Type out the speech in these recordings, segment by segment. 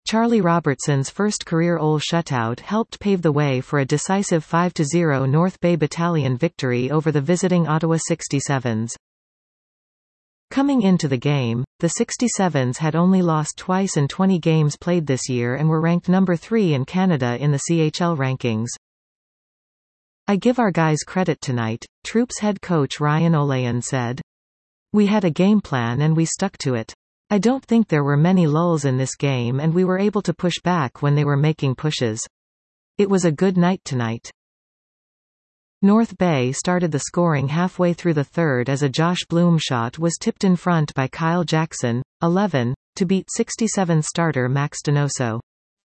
Charlie Robertson's first career OL shutout helped pave the way for a decisive 5-0 North Bay Battalion victory over the visiting Ottawa 67s. Coming into the game, the 67s had only lost twice in 20 games played this year and were ranked number 3 in Canada in the CHL rankings. "I give our guys credit tonight," Troops head coach Ryan Olayan said. "We had a game plan and we stuck to it. I don't think there were many lulls in this game and we were able to push back when they were making pushes. It was a good night tonight." North Bay started the scoring halfway through the third as a Josh Bloom shot was tipped in front by Kyle Jackson, 11, to beat 67 starter Max Donoso.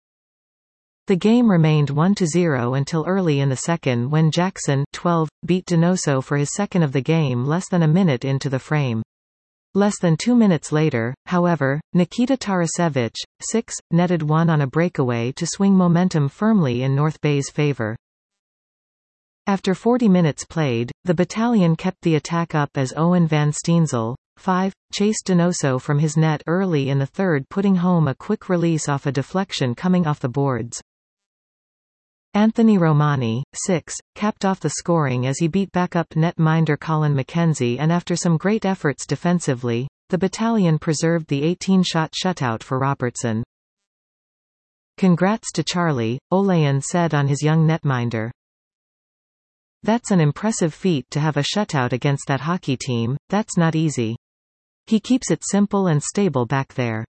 The game remained 1-0 until early in the second when Jackson, 12, beat Donoso for his second of the game less than a minute into the frame. Less than 2 minutes later, however, Nikita Tarasevich, 6, netted one on a breakaway to swing momentum firmly in North Bay's favor. After 40 minutes played, the battalion kept the attack up as Owen van Steensel, 5, chased Donoso from his net early in the third, putting home a quick release off a deflection coming off the boards. Anthony Romani, 6, capped off the scoring as he beat backup netminder Colin McKenzie, and after some great efforts defensively, the battalion preserved the 18-shot shutout for Robertson. "Congrats to Charlie," Olayan said on his young netminder. "That's an impressive feat to have a shutout against that hockey team, that's not easy. He keeps it simple and stable back there.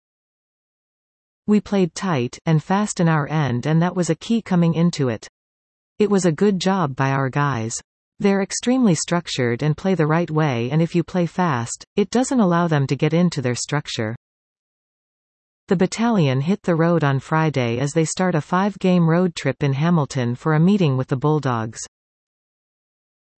We played tight and fast in our end and that was a key coming into it. It was a good job by our guys. They're extremely structured and play the right way, and if you play fast, it doesn't allow them to get into their structure." The battalion hit the road on Friday as they start a 5-game road trip in Hamilton for a meeting with the Bulldogs.